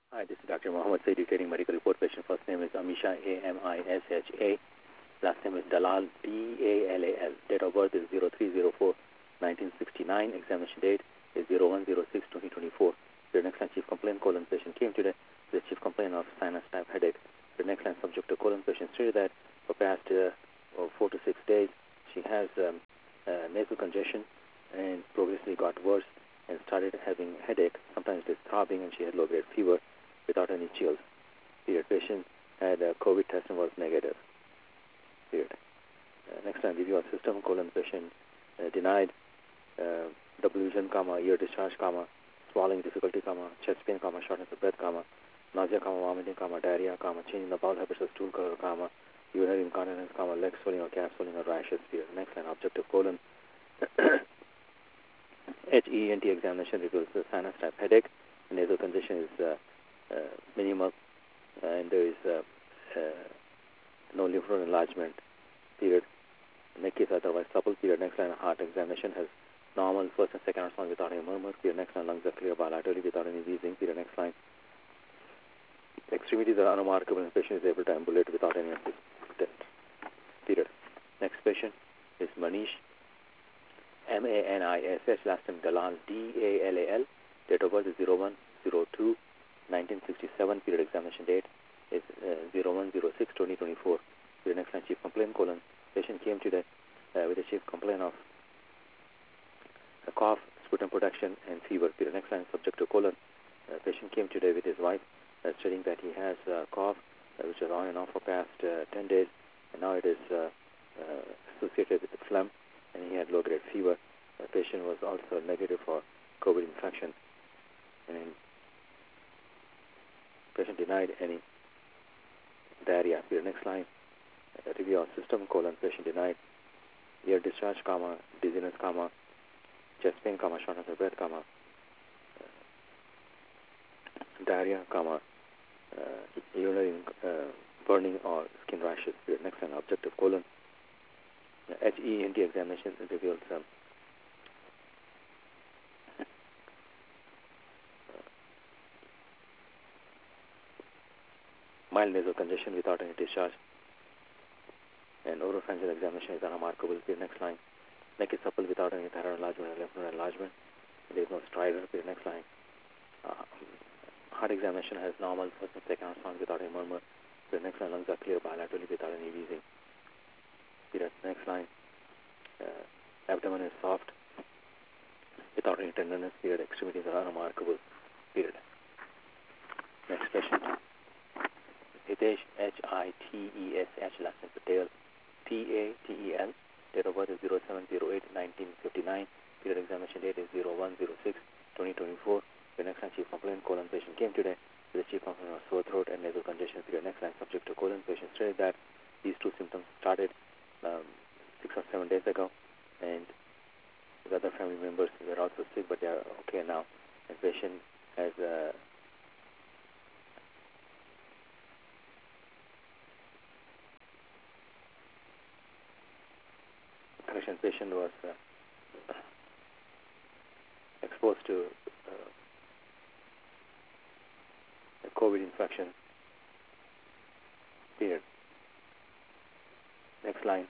Hi, this is Dr. Mohammed Said, dictating medical report. Patient first name is Amisha, Amisha. Last name is Dalal, Dalal. Date of birth is 03/04/1969. Examination date is 01/06/2024. The next line, chief complaint, colon patient came today. The chief complaint of sinus type headache. The next line, subject to colon patient stated that for past 4 to 6 days, she has nasal congestion and progressively got worse and started having headache. Sometimes it is throbbing, and she had low-grade fever without any chills. Period. Patient had a COVID test and was negative. Period. Next line, review of system, colon patient denied delusion, ear discharge, swallowing difficulty, chest pain, shortness of breath, nausea, vomiting, diarrhea, change in the bowel habits of stool color, urinary incontinence, leg swelling or calf swelling or rashes. Period. Next line, objective colon. HENT examination reveals the sinus type headache. Nasal congestion is minimal, and there is no lymph node enlargement. Period. Neck is otherwise supple. Period. Next line, heart examination has normal first and second response without any murmur. Period. Next line, lungs are clear bilaterally without any wheezing. Period. Next line, extremities are unremarkable, and patient is able to ambulate without any assistance. Period. Next patient is Manish, Manish, last name Dalal, Dalal. Date of birth is 01/02/1967. Period. Examination date is 01/06/2024. Period. Next line, chief complaint, colon. Patient came today with a chief complaint of a cough, sputum production, and fever. Period. Next line, subject to colon. Patient came today with his wife, stating that he has cough, which is on and off for past 10 days, and now it is associated with the phlegm, and he had low-grade fever. The patient was also negative for COVID infection, and patient denied any diarrhea. Period. Next line, review of system, colon. Patient denied ear discharge, dizziness, chest pain, shortness of breath, diarrhea, urinary burning or skin rashes. Period. Next line, objective colon. HENT examination reveals mild nasal congestion without any discharge, and oropharyngeal examination is unremarkable. Period. Next line, neck is supple without any thyroid enlargement or lymph node enlargement. There is no stridor. Period. Next line, heart examination has normal first and second response without any murmur. Period. Next line, lungs are clear bilaterally without any wheezing. Period. Next line, abdomen is soft without any tenderness. Period. Extremities are unremarkable. Period. Next patient, Hitesh, Hitesh, last name Patel, Patel. Date of birth is 07/08/1959. Period. Examination date is 01/06/2024. The next line, chief complaint, colon. Patient came today with a chief complaint of sore throat and nasal congestion. Period. Next line, subject to colon. Patient stated that these two symptoms started 6 or 7 days ago, and the other family members were also sick, but they are okay now. And patient has patient was exposed to a COVID infection. Period. Next line.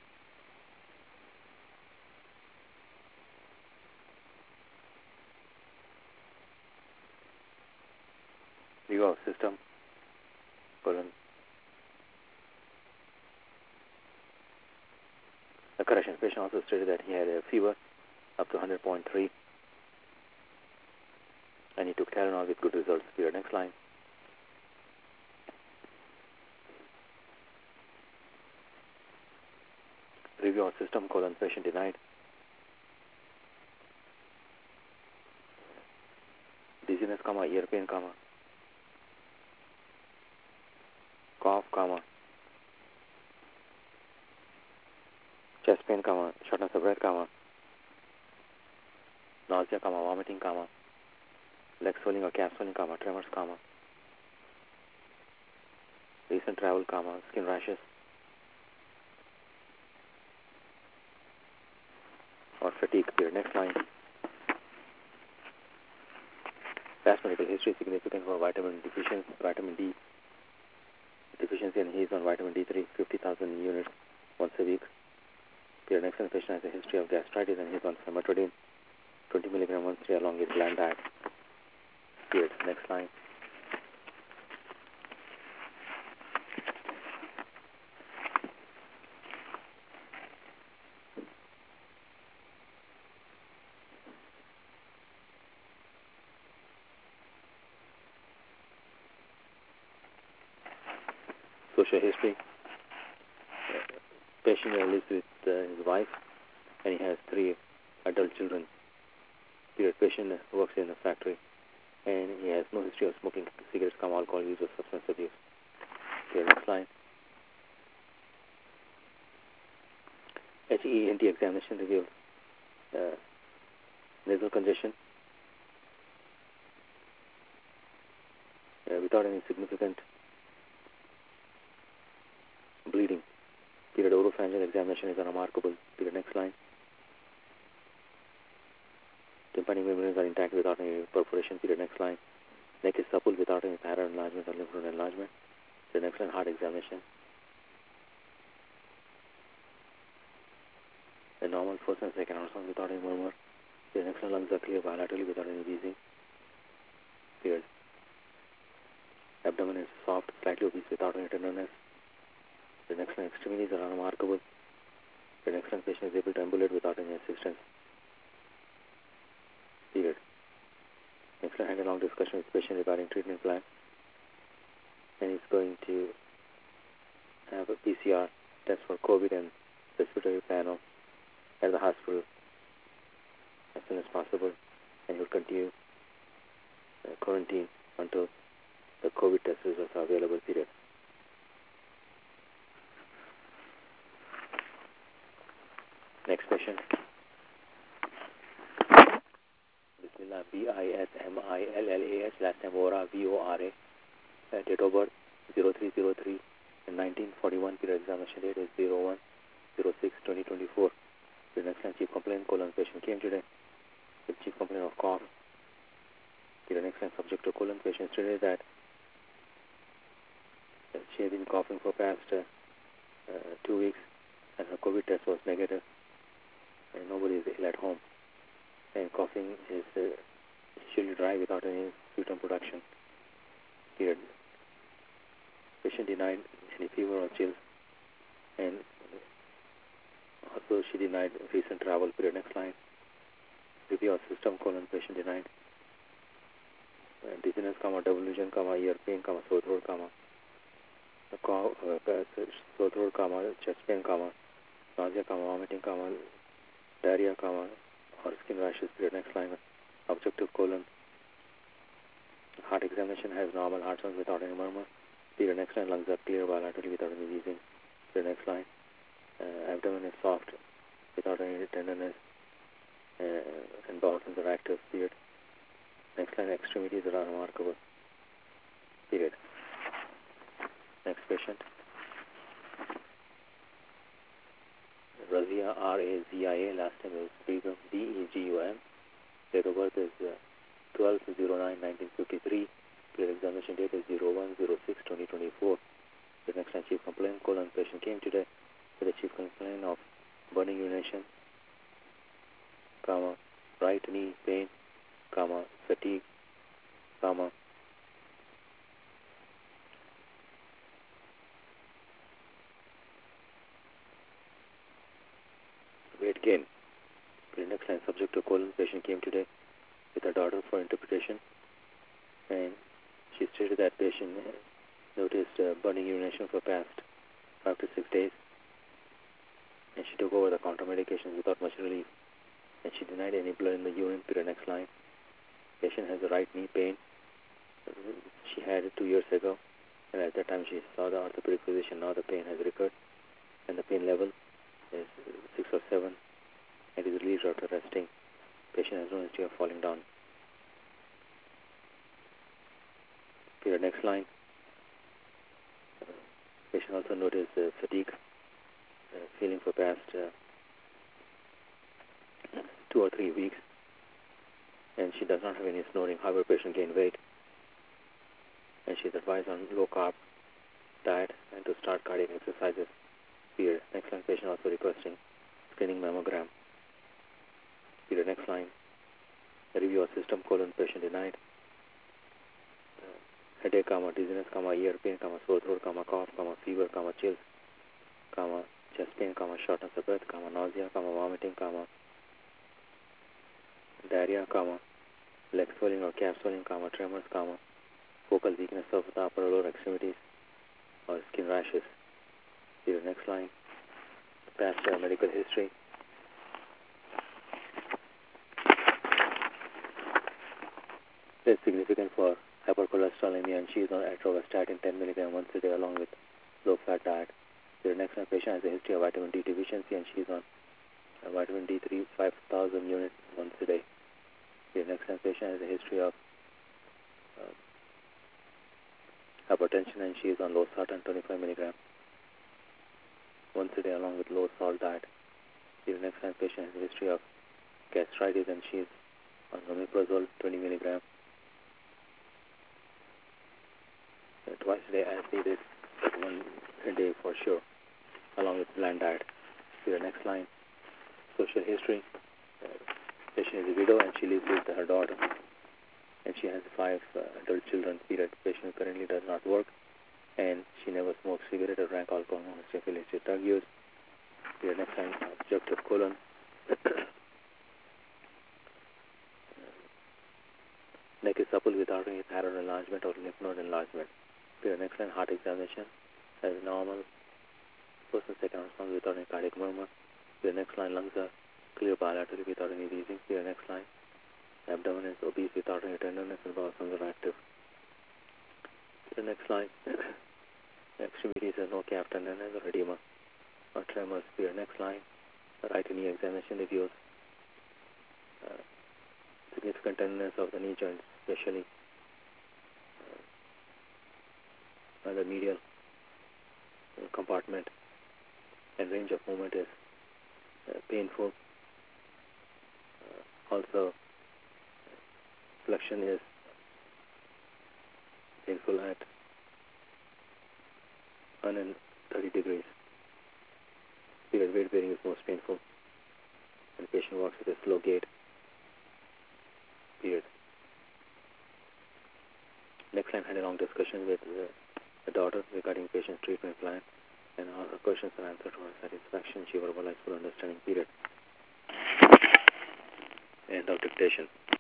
Review of system, colon. The correction, patient also stated that he had a fever up to 100.3, and he took Tylenol with good results. Period. Next line. Review of system, colon. Patient denied dizziness, ear pain, cough, chest pain, shortness of breath, nausea, vomiting, leg swelling or calf swelling, tremors, recent travel, skin rashes or fatigue. Period. Next line. Past medical history significant for vitamin D deficiency, and he is on vitamin D3, 50,000 units once a week. Period. Next patient has a history of gastritis, and he is on famotidine, 20 milligram once a day along with bland diet. Period. Next line. Social history. Patient lives with his wife, and he has 3 adult children. Period. Patient works in a factory, and he has no history of smoking cigarettes, alcohol use, or substance abuse. Period. Next line. HENT examination revealed nasal congestion without any significant bleeding. Period. Oropharyngeal examination is unremarkable. Period. Next line. Tympanic membranes are intact without any perforation. Period. Next line. Neck is supple without any thyroid enlargement or lymph node enlargement. Period. Next line. Heart examination. A normal first and second ultrasound without any murmur. Period. Next line. Lungs are clear bilaterally without any wheezing. Period. Abdomen is soft, slightly obese without any tenderness. The next line. Extremities are unremarkable. The next line. Patient is able to ambulate without any assistance. Period. Next line. Had a long discussion with patient regarding treatment plan, and he's going to have a PCR test for COVID and respiratory panel at the hospital as soon as possible, and he will continue quarantine until the COVID test results are available. Period. Next patient. Bismillah. Bismillah. Last name Vora. Vora. Date of birth 0303 and 1941. Period. Examination date is 01/06/2024. The next line. Chief complaint colon. Patient came today with chief complaint of cough. The next line. Subject to colon. Patient stated that she had been coughing for past 2 weeks, and her COVID test was negative, and nobody is ill at home, and coughing is usually dry without any sputum production. Period. Patient denied any fever or chills, and also she denied recent travel. Period. Next line. Review of system colon. Patient denied dizziness, double vision, ear pain, sore throat, sore throat, chest pain, nausea, vomiting, diarrhea, or skin rashes. Period. Next line. Objective colon. Heart examination has normal heart sounds without any murmur. Period. Next line. Lungs are clear bilaterally without any wheezing. Period. Next line. Abdomen is soft without any tenderness, and bowels are active. Period. Next line. Extremities are unremarkable. Period. Next patient. Razia, R-A-Z-I-A, last name is Begum, B-E-G-U-M. Date of birth is 12/09/1953. Period. Examination date is 01/06/2024. The next line. Chief complaint colon. Patient came today with a chief complaint of burning urination, right knee pain, fatigue, weight gain. The next line. Subject to colon. Patient came today with her daughter for interpretation, and she stated that patient noticed burning urination for past 5 to 6 days, and she took over the counter medications without much relief, and she denied any blood in the urine. Period. Next line. Patient has a right knee pain. She had it 2 years ago, and at that time she saw the orthopedic physician. Now the pain has recurred, and the pain level is 6 or 7, and is released after resting. Patient has no history of falling down. Period. Next line. Patient also noticed fatigue, feeling for past 2 or 3 weeks, and she does not have any snoring. However, patient gained weight, and she's advised on low-carb diet and to start cardiac exercises. Period. Next line, patient also requesting screening mammogram. Period. Next line, review of system, patient denied. Headache, dizziness, ear pain, sore throat, cough, fever, chills, chest pain, shortness of breath, nausea, vomiting, diarrhea, leg swelling or calf swelling, tremors, focal weakness of the upper or lower extremities, or skin rashes. Here, next line, past medical history. It's significant for hypercholesterolemia, and she is on atorvastatin 10 mg once a day along with low-fat diet. The next one, patient has a history of vitamin D deficiency, and she is on vitamin D3 5,000 units once a day. The next one, patient has a history of hypertension, and she is on low salt 25 mg once a day along with low salt diet. The next one, patient has a history of gastritis, and she is on omeprazole 20 mg twice a day, as needed, one a day for sure, along with bland diet. The next line, social history. Patient is a widow, and she lives with her daughter, and she has 5 adult children. Period. Patient currently does not work, and she never smoked cigarette or drank alcohol, or illicit drug use. The next line, obstructive colon. Neck is supple without any thyroid enlargement or lymph node enlargement. The next line, heart examination as normal. First and second response without any cardiac murmur. The next line, lungs are clear bilaterally without any wheezing. The next line, abdomen is obese without any tenderness, and bowels are active. The next line, extremities have no calf tenderness or edema or tremors. The next line, right knee examination reveals significant tenderness of the knee joints, especially the medial compartment, and range of movement is painful. Also, flexion is painful at 130 degrees. Period. Weight bearing is most painful, and the patient walks with a slow gait. Period. Next line, had a long discussion with the daughter regarding patient's treatment plan, and all her questions are answered to her satisfaction. She verbalized full understanding. Period. End of dictation.